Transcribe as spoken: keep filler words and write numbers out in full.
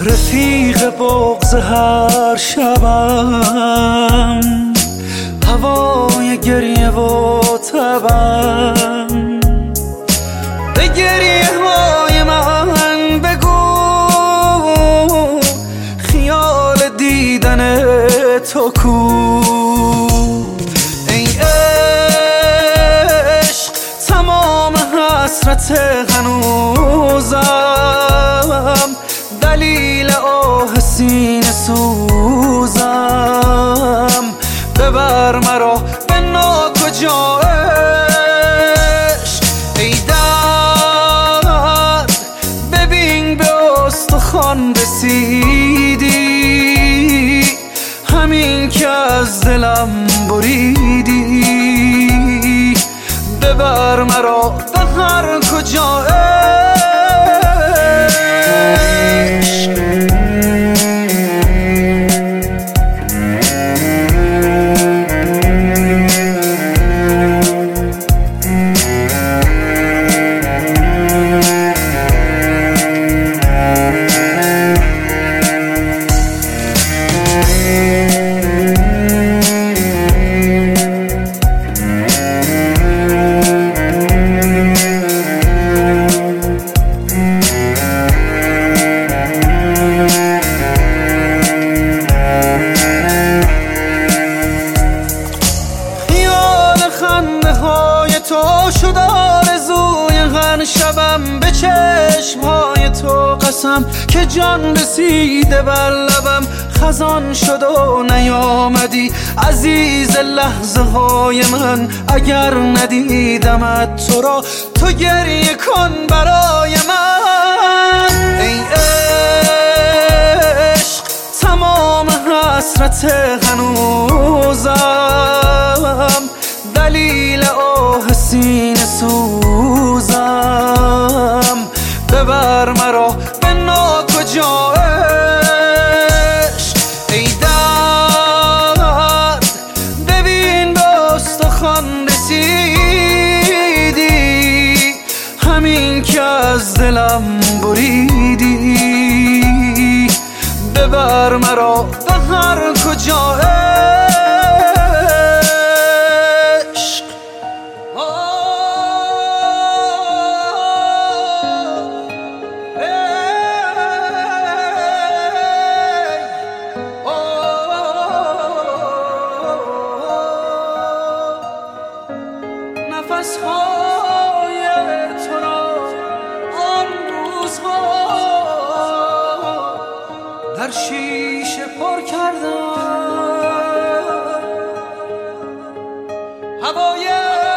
رفیق بغض هر شبم، هوای گریه و تبم. به گریه های من بگو خیال دیدن تو کو. ای عشق تمام حسرت هنوزم، دلیل آه سینه سوزم. ببر مرا به ناکجا عشق. ای درد ببین به استخوان رسیدی، همین که از دلم بریدی. ببر مرا به هر کجا عشق. تو شد آرزوی هر شبم، به چشمهای تو قسم که جان رسیده بر لبم. خزان شد و نیامدی عزیز لحظه های من، اگر ندیدمت تو را تو گریه کن برای من. ای عشق تمام حسرت هنوزم، دلیل آه سینه سوزم. ببر مرا به ناکجا عشق. ای درد ببین به استخوان رسیدی، همین که از دلم بریدی. ببر مرا به هر کجا عشق. نفس‌های تو را آن روزها در شیشه پر کردم. هوای